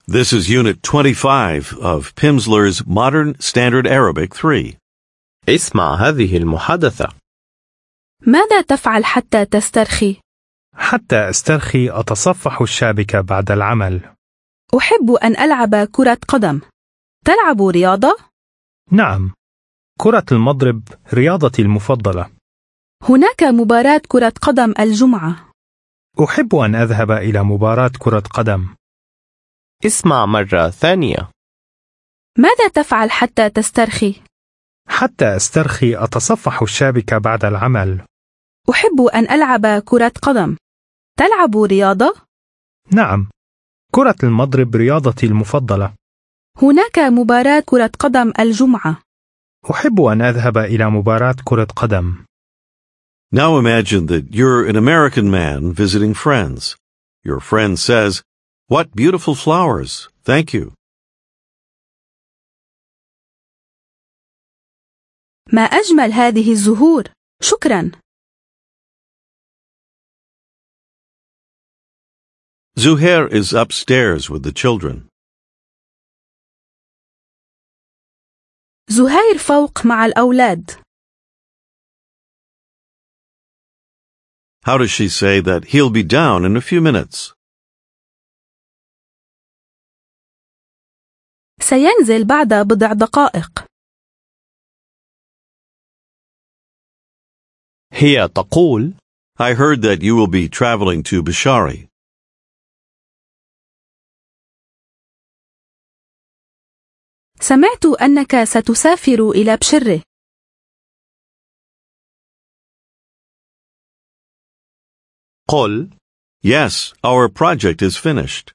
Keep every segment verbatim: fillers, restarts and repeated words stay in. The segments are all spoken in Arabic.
This is Unit twenty-five of Pimsleur's Modern Standard Arabic three. اسمع هذه المحادثة. ماذا تفعل حتى تسترخي؟ حتى أسترخي أتصفح الشابكة بعد العمل. أحب أن ألعب كرة قدم. تلعب رياضة؟ نعم، كرة المضرب رياضتي المفضلة. هناك مباراة كرة قدم الجمعة. أحب أن أذهب إلى مباراة كرة قدم. اسمع مرة ثانية. ماذا تفعل حتى تسترخي؟ حتى أسترخي أتصفح الشابكة بعد العمل. أحب أن ألعب كرة قدم. تلعب رياضة؟ نعم، كرة المضرب رياضتي المفضلة. هناك مباراة كرة قدم الجمعة. أحب أن أذهب إلى مباراة كرة قدم. Now imagine that you're an American man visiting friends. Your friend says, "What beautiful flowers. Thank you." ما أجمل هذه الزهور. شكرا. Zuhair is upstairs with the children. زهير فوق مع الأولاد. How does she say that he'll be down in a few minutes? سينزل بعد بضع دقائق. هي تقول: I heard that you will be traveling to Bishari. سمعت أنك ستسافر إلى بشرة. قل: Yes, our project is finished.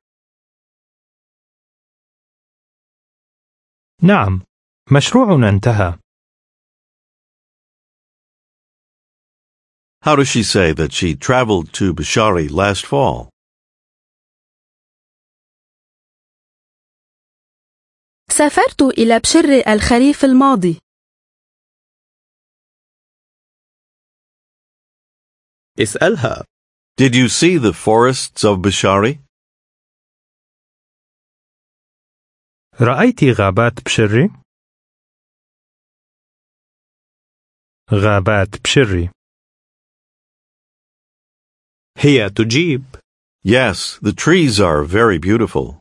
نعم، مشروعنا انتهى. How does she say that she traveled to Bishari last fall? سافرت إلى بشرة الخريف الماضي. اسألها: Did you see the forests of Bishari? رأيت غابات بشري؟ غابات بشري. هي تجيب: Yes, the trees are very beautiful.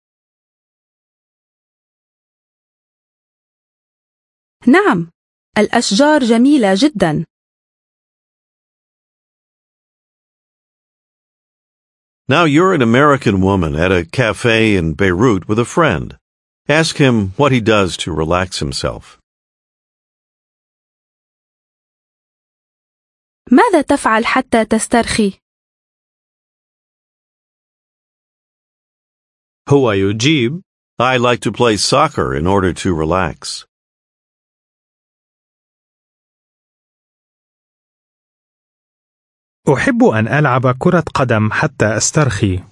نعم، الأشجار جميلة جدا. Now you're an American woman at a cafe in Beirut with a friend. Ask him what he does to relax himself. ماذا تفعل حتى تسترخي؟ هو يجيب: I like to play soccer in order to relax. أحب أن ألعب كرة قدم حتى أسترخي.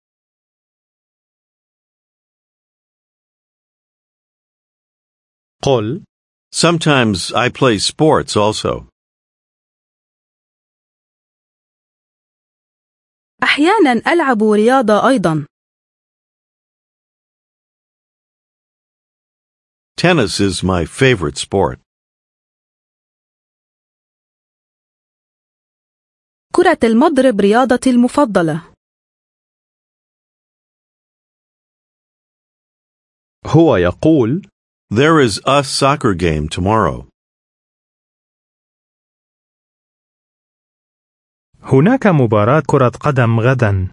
قل: Sometimes I play sports also. أحيانا ألعب رياضة أيضا. Tennis is my favorite sport. كرة المضرب رياضتي المفضلة. هو يقول: There is a soccer game tomorrow. هناك مباراة كرة قدم غدا.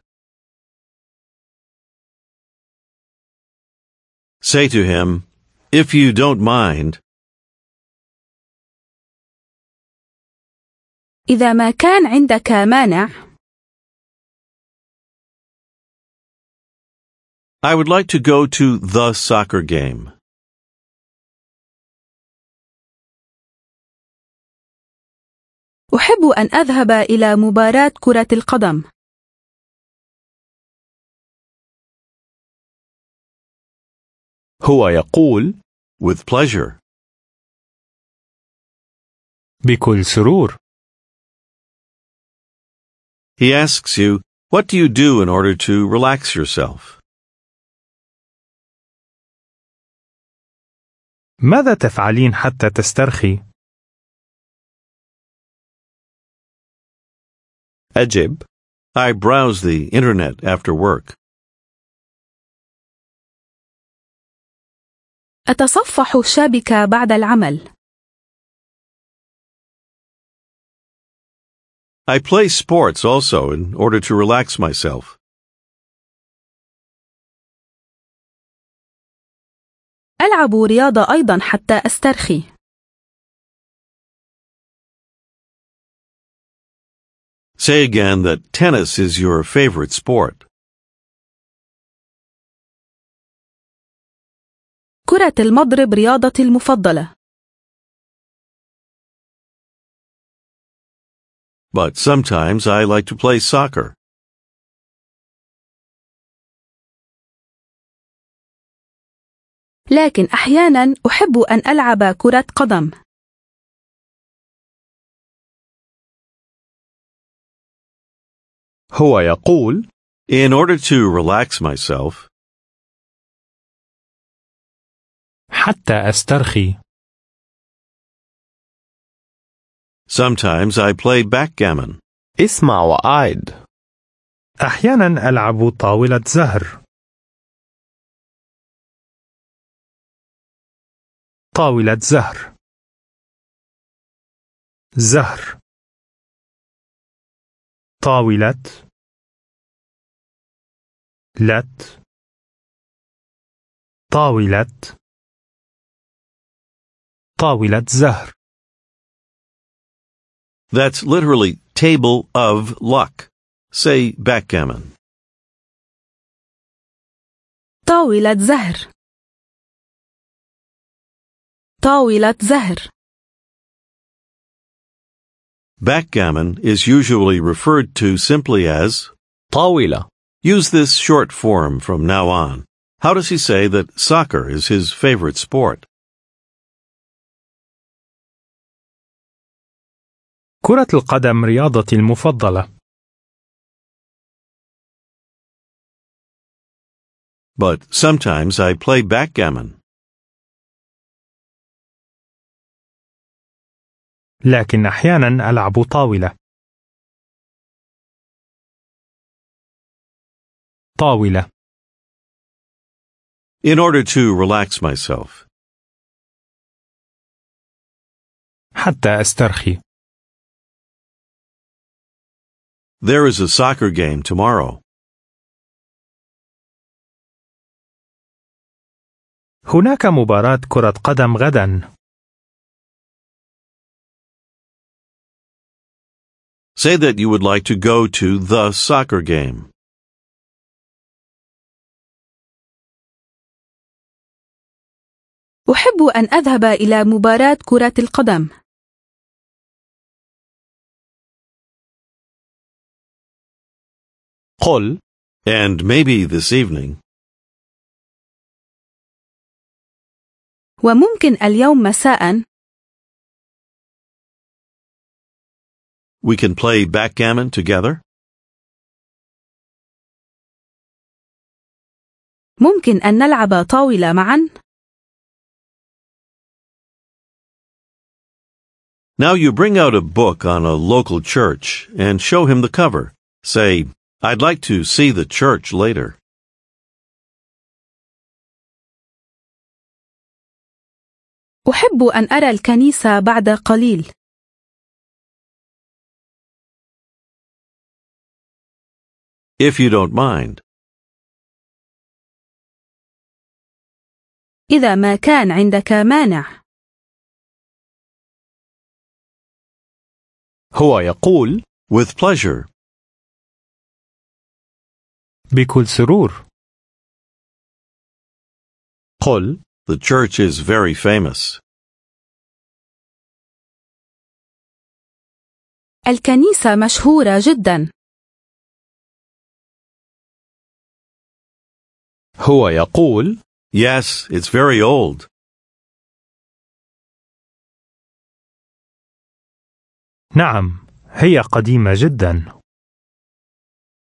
Say to him, if you don't mind. إذا ما كان عندك مانع. I would like to go to the soccer game. أحب أن أذهب إلى مباراة كرة القدم. هو يقول: With pleasure. بكل سرور. He asks you, what do you do in order to relax yourself? ماذا تفعلين حتى تسترخي؟ أجب: I browse the internet after work. أتصفح الشبكة بعد العمل. I play sports also in order to relax myself. ألعب رياضة أيضا حتى أسترخي. Say again that tennis is your favorite sport. كرة المضرب رياضتي المفضلة. But sometimes I like to play soccer. لكن أحيانا أحب أن ألعب كرة قدم. هو يقول: In order to relax myself, حتى أسترخي. sometimes I play backgammon. اسمع وأعد. أحيانا ألعب طاولة زهر. طاولة زهر. زهر. طاولة. لت. طاولة. طاولة زهر. That's literally table of luck. Say backgammon. طاولة زهر. طاولة زهر. Backgammon is usually referred to simply as طاولة. Use this short form from now on. How does he say that soccer is his favorite sport? كرة القدم رياضتي المفضلة. But sometimes I play backgammon. لكن أحيانا ألعب طاولة. طاولة. In order to relax myself. حتى أسترخي. There is a soccer game tomorrow. هناك مباراة كرة قدم غدا. Say that you would like to go to the soccer game. أحب أن أذهب إلى مباراة كرة القدم. قل: And maybe this evening. وممكن اليوم مساء. We can play backgammon together. ممكن أن نلعب طاولة معا. Now you bring out a book on a local church and show him the cover. Say, I'd like to see the church later. أحب أن أرى الكنيسة بعد قليل. If you don't mind. إذا ما كان عندك مانع. هو يقول: With pleasure. بكل سرور. قل: The church is very famous. الكنيسة مشهورة جدا. هو يقول: Yes, it's very old. نعم، هي قديمة جدا.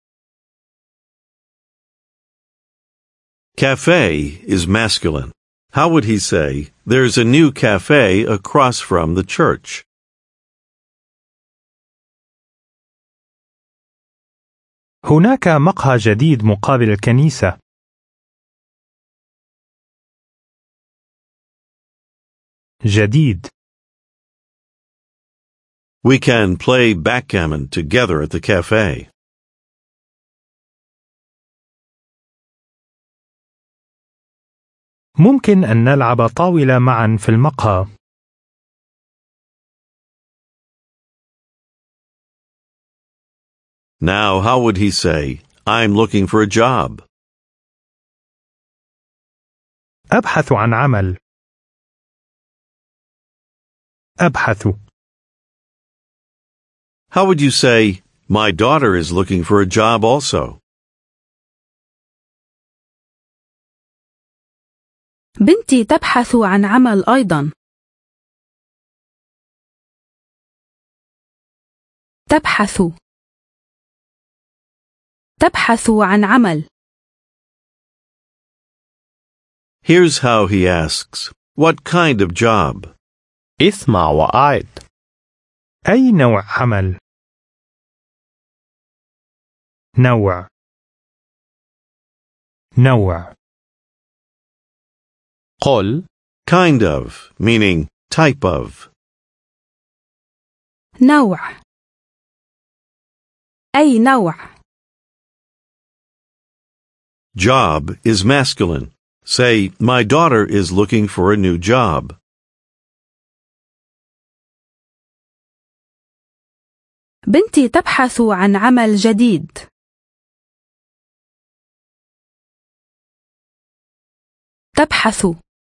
Cafe is masculine. How would he say, there's a new cafe across from the church? هناك مقهى جديد مقابل الكنيسة. جديد. We can play backgammon together at the cafe. ممكن أن نلعب طاولة معا في المقهى. Now, how would he say, I'm looking for a job? أبحث عن عمل. أبحث. How would you say, my daughter is looking for a job also? بنتي تبحث عن عمل أيضا. تبحث. تبحث عن عمل. Here's how he asks, what kind of job? اسمع وأعد. أي نوع عمل؟ نوع. نوع. قل Kind of, meaning type of. نوع. أي نوع. Job is masculine. Say, my daughter is looking for a new job. بنتي تبحث عن عمل جديد. تبحث.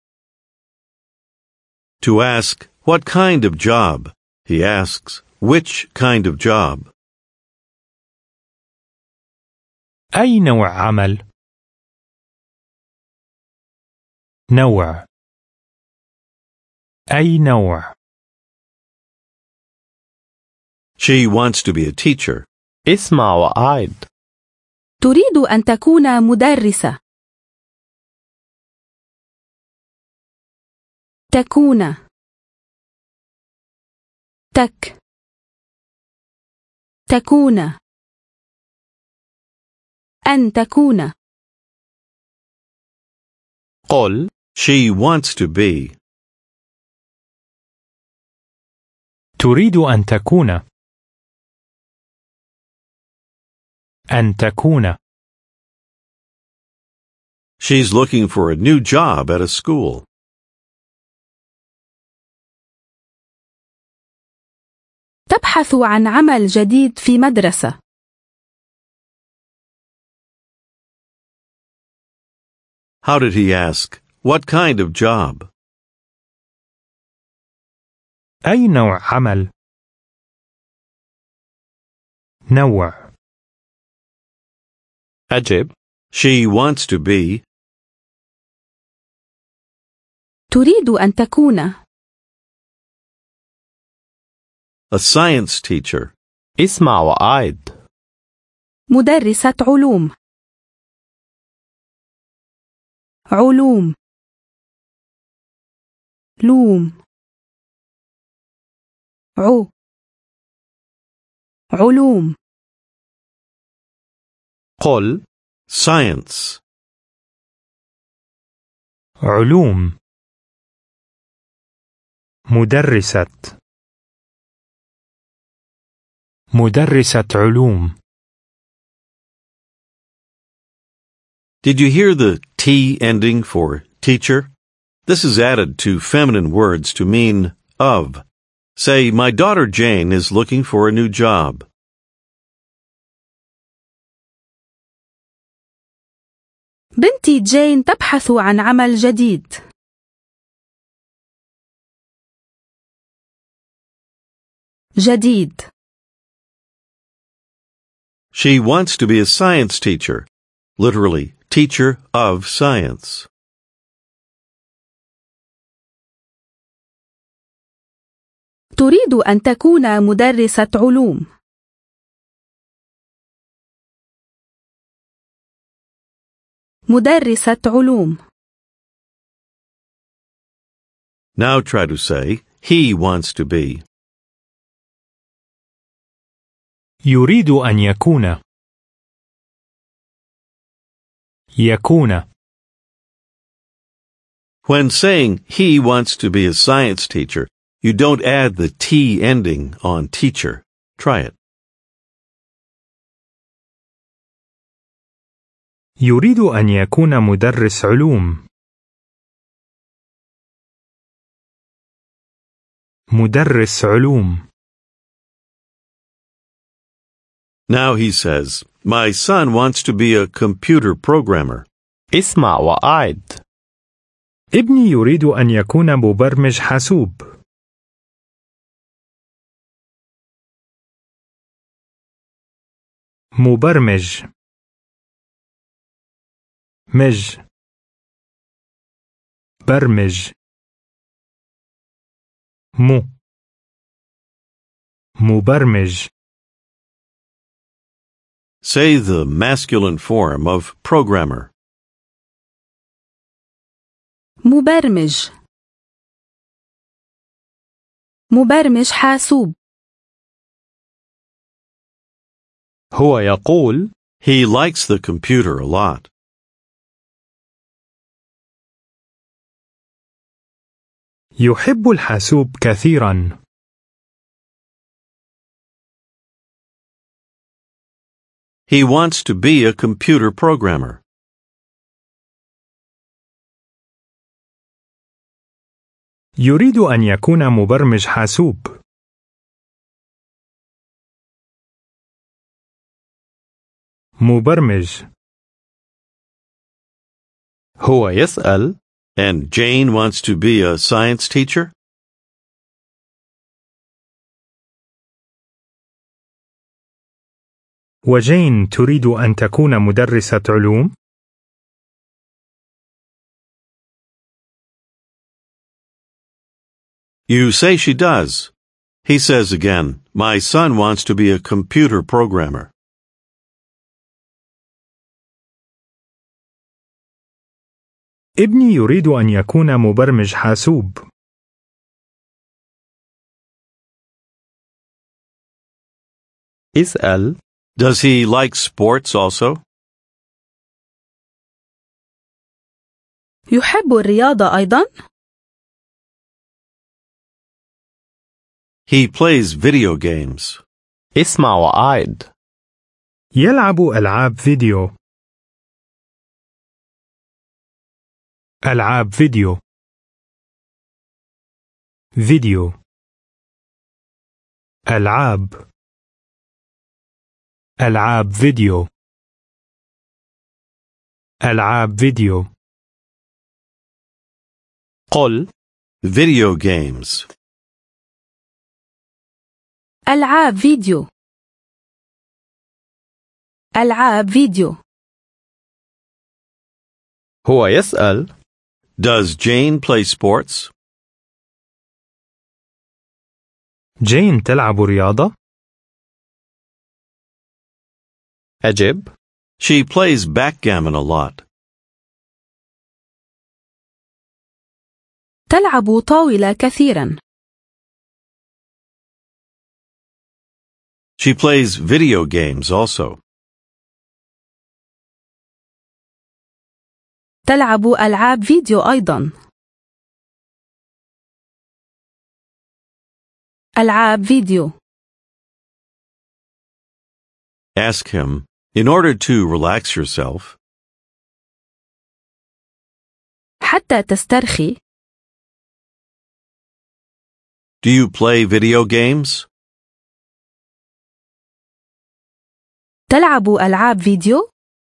To ask, what kind of job? He asks, which kind of job? أي نوع عمل؟ نوع. أي نوع. She wants to be a teacher. اسمع وأعد. تريد أن تكون مدرسة. تكون. تك. تكون. أن تكون. قل She wants to be. تريد أن تكون. أن تكون. She's looking for a new job at a school. تبحث عن عمل جديد في مدرسة. How did he ask, what kind of job? أي نوع عمل؟ نوع. أجب. She wants to be. تريد أن تكون. A science teacher. اسمع وأعد. مدرسة علوم. علوم. لوم. عو. علوم. قل Science. علوم. مدرسة. مدرسة علوم. Did you hear the T ending for teacher? This is added to feminine words to mean of. Say, my daughter Jane is looking for a new job. بنتي جين تبحث عن عمل جديد. جديد. She wants to be a science teacher. Literally, teacher of science. تريد أن تكون مدرسة علوم. مدرسة علوم. Now try to say, he wants to be. يريد أن يكون. يكون. When saying he wants to be a science teacher, you don't add the T ending on teacher. Try it. يريد أن يكون مدرس علوم. مدرس علوم. Now he says, my son wants to be a computer programmer. اسمع وأعد. ابني يريد أن يكون مبرمج حاسوب. مبرمج. مج. برمج. مو. مبرمج. Say the masculine form of programmer. مبرمج. مبرمج حاسوب. هو يقول He likes the computer a lot. يحب الحاسوب كثيرا. He wants to be a computer programmer. يريد أن يكون مبرمج حاسوب. مبرمج. هو يسأل And Jane wants to be a science teacher? وجين تريد أن تكون مدرسة علوم؟ You say she does. He says again, my son wants to be a computer programmer. ابني يريد أن يكون مبرمج حاسوب. اسأل Does he like sports also? يحب الرياضة أيضا؟ He plays video games. اسمع وأعد. يلعب ألعاب فيديو. ألعاب فيديو. فيديو. ألعاب. ألعاب فيديو. ألعاب فيديو. قل Video games. ألعاب فيديو. ألعاب فيديو. هو يسأل Does Jane play sports? جين تلعب رياضة؟ أجب She plays backgammon a lot. تلعب طاولة كثيرا. She plays video games also. تلعب ألعاب فيديو أيضا. ألعاب فيديو. Ask him, in order to relax yourself, حتى تسترخي. do you play video games? تلعب ألعاب فيديو؟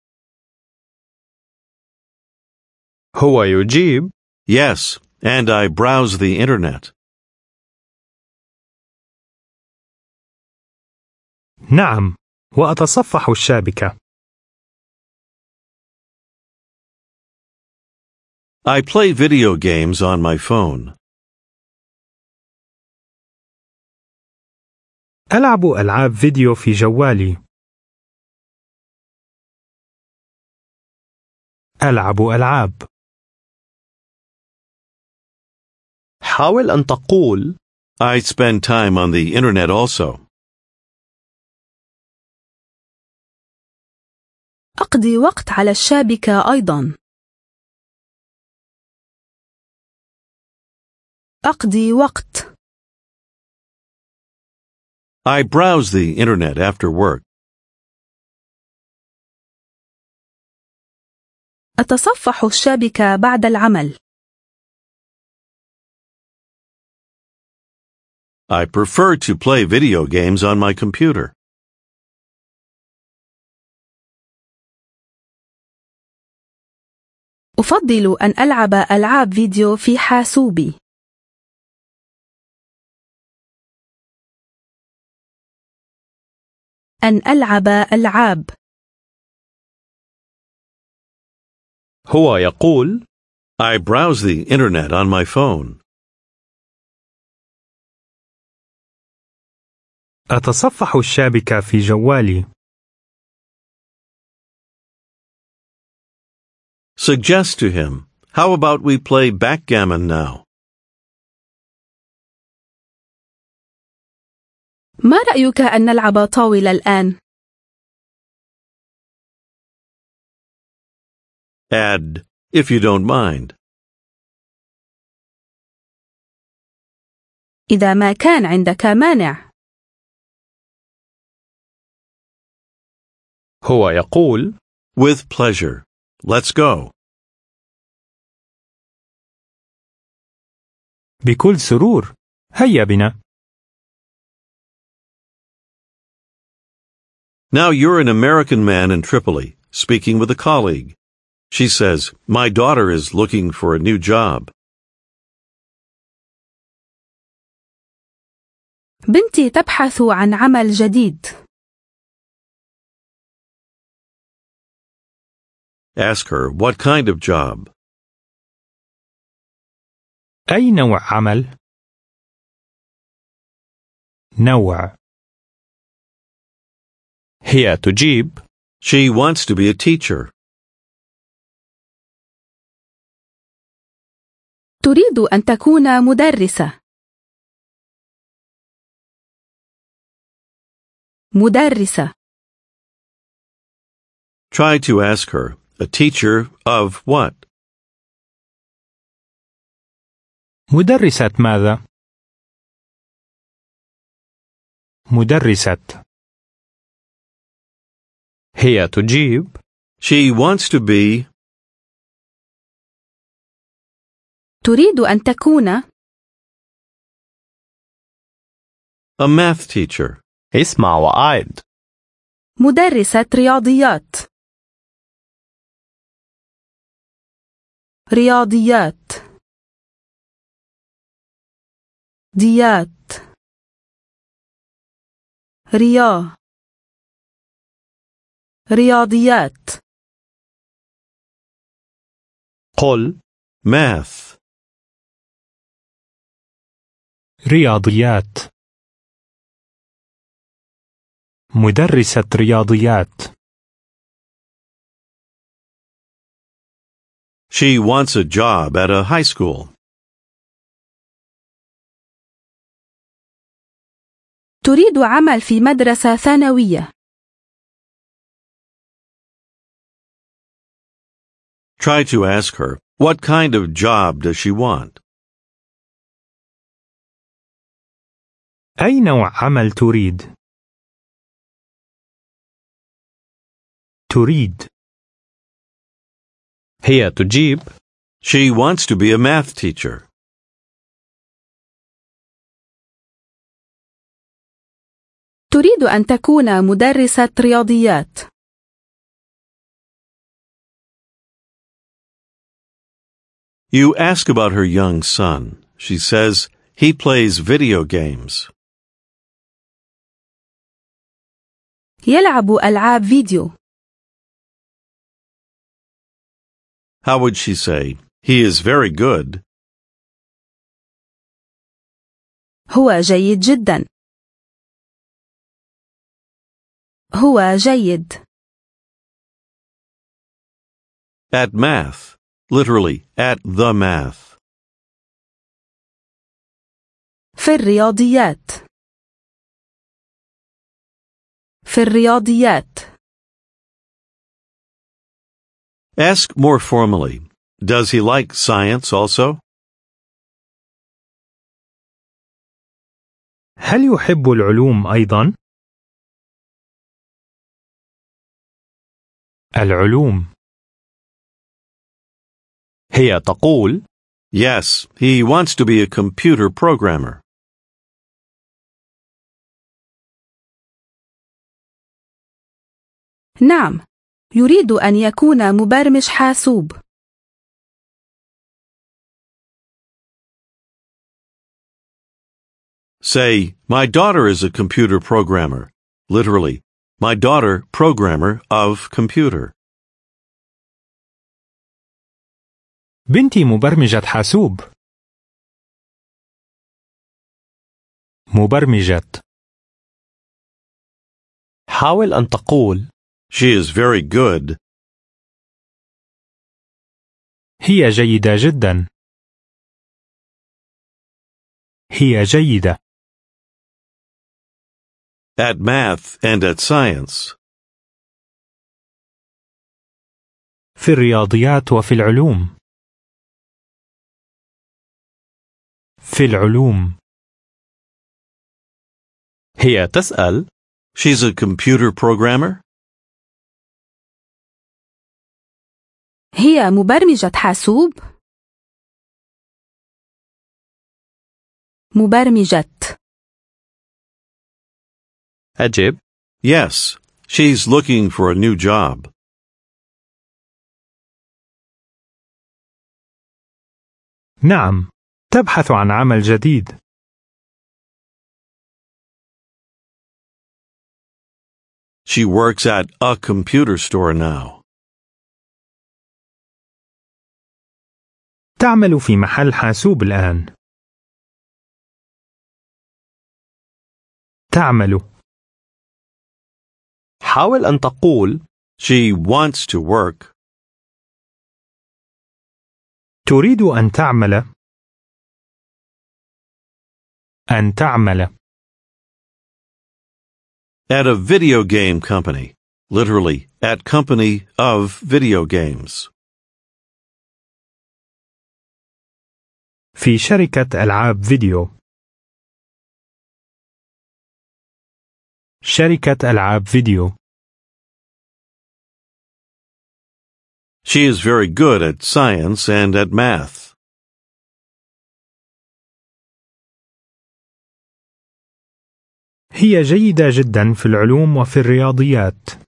هو يجيب Yes, and I browse the internet. نعم، وأتصفح الشابكة. I play video games on my phone. ألعب ألعاب فيديو في جوالي. ألعب ألعاب. حاول أن تقول I spend time on the internet also. أقضي وقت على الشابكة أيضا. أقضي وقت. I browse the internet after work. أتصفح الشابكة بعد العمل. I prefer to play video games on my computer. أفضل أن ألعب ألعاب فيديو في حاسوبي. أن ألعب ألعاب. هو يقول I browse the internet on my phone. أتصفح الشابكة في جوالي. Suggest to him, how about we play backgammon now? ما رأيك أن نلعب طاولة الآن؟ Add, if you don't mind. إذا ما كان عندك مانع. هو يقول With pleasure. Let's go. بكل سرور. هيا بنا. Now you're an American man in Tripoli, speaking with a colleague. She says, my daughter is looking for a new job. بنتي تبحث عن عمل جديد. Ask her, what kind of job? أي نوع عمل؟ نوع. هي تجيب She wants to be a teacher. تريد أن تكون مدرسة. مدرسة. Try to ask her, a teacher of what? مدرسة ماذا؟ مدرسة. هي تجيب She wants to be تريد أن تكون a math teacher. اسمع وأعد مدرسة رياضيات. رياضيات. ديات. ريا. رياضيات. قل Math. رياضيات. مدرسة رياضيات. She wants a job at a high school. تريد عمل في مدرسة ثانوية. Try to ask her, what kind of job does she want? أي نوع عمل تريد؟ تريد. هي تجيب She wants to be a math teacher. تريد أن تكون مدرسة رياضيات. You ask about her young son. She says he plays video games. يلعب ألعاب فيديو. How would she say, he is very good? هو جيد جدا. هو جيد. At math. Literally, at the math. في الرياضيات. في الرياضيات. Ask more formally. Does he like science also? هل يحب العلوم أيضا؟ العلوم. هي تقول Yes, he wants to be a computer programmer. نعم، يريد أن يكون مبرمج حاسوب. Say, my daughter is a computer programmer. Literally, my daughter, programmer of computer. بنتي مبرمجة حاسوب. مبرمجة. حاول أن تقول She is very good. هي جيدة جدا. هي جيدة. At math and at science. في الرياضيات وفي العلوم. في العلوم. هي تسأل She's a computer programmer? هي مبرمجة حاسوب. مبرمجة. أجب Yes, she's looking for a new job. نعم، تبحث عن عمل جديد. She works at a computer store now. تعمل في محل حاسوب الآن. تعمل. حاول أن تقول She wants to work. تريد أن تعمل. أن تعمل. At a video game company. Literally, at company of video games. في شركة ألعاب فيديو. شركة ألعاب فيديو. She is very good at science and at math. هي جيدة جدا في العلوم وفي الرياضيات.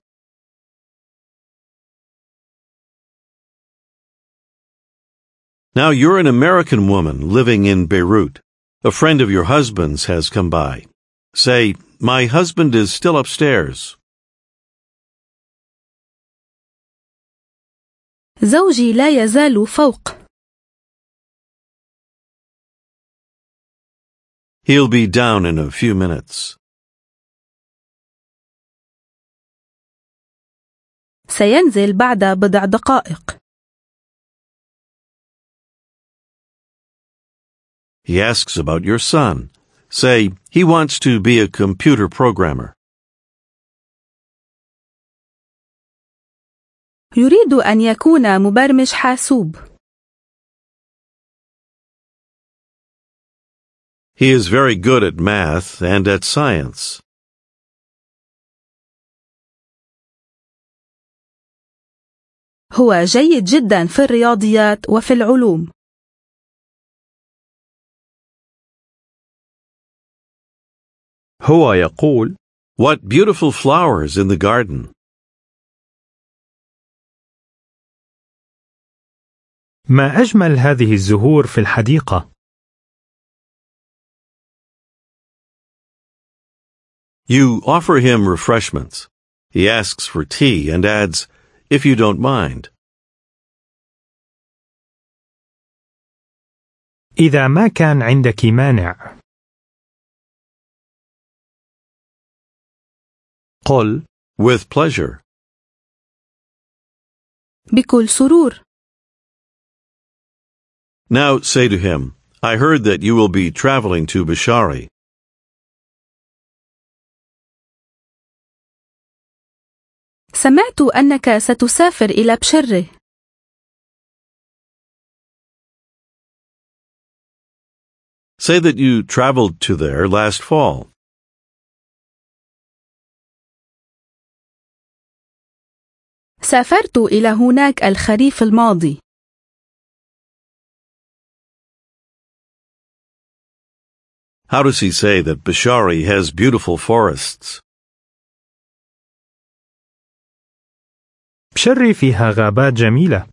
Now you're an American woman living in Beirut. A friend of your husband's has come by. Say, my husband is still upstairs. زوجي لا يزال فوق. He'll be down in a few minutes. سينزل بعد بضع دقائق. He asks about your son. Say, he wants to be a computer programmer. يريد أن يكون مبرمج حاسوب. He is very good at math and at science. هو جيد جدا في الرياضيات وفي العلوم. هو يقول What beautiful flowers in the garden. ما أجمل هذه الزهور في الحديقة. You offer him refreshments. He asks for tea and adds, if you don't mind. إذا ما كان عندك مانع. قل With pleasure. بكل سرور. Now say to him, I heard that you will be traveling to Bishari. سمعت أنك ستسافر إلى بشرة. Say that you traveled to there last fall. سافرت إلى هناك الخريف الماضي. How does he say that Bishari has beautiful forests? بشري فيها غابات جميلة.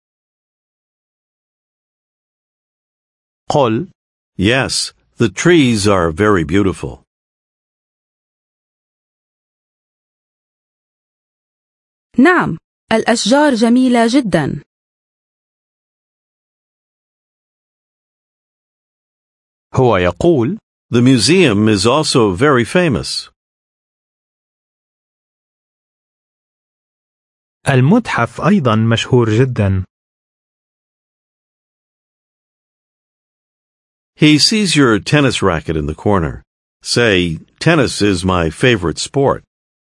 قل Yes, the trees are very beautiful. نعم، الأشجار جميلة جدا. هو يقول The museum is also very famous. المتحف أيضا مشهور جدا. He sees your tennis racket in the corner. Say, tennis is my favorite sport.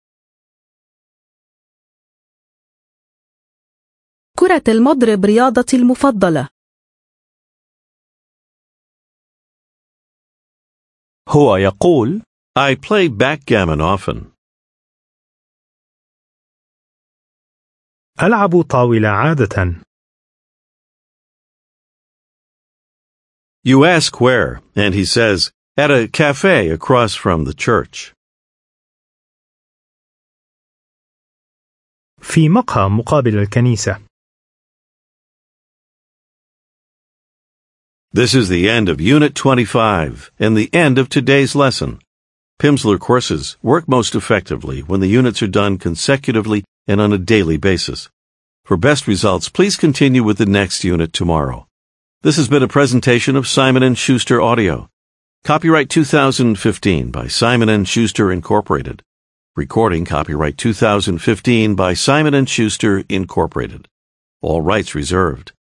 كرة المضرب رياضتي المفضلة. هو يقول I play backgammon often. ألعب طاولة عادة. You ask where, and he says, at a cafe across from the church. في مقهى مقابل الكنيسة. This is the end of Unit twenty-five and the end of today's lesson. Pimsleur courses work most effectively when the units are done consecutively and on a daily basis. For best results, please continue with the next unit tomorrow. This has been a presentation of Simon and Schuster Audio. Copyright two thousand fifteen by Simon and Schuster Incorporated. Recording copyright two thousand fifteen by Simon and Schuster Incorporated. All rights reserved.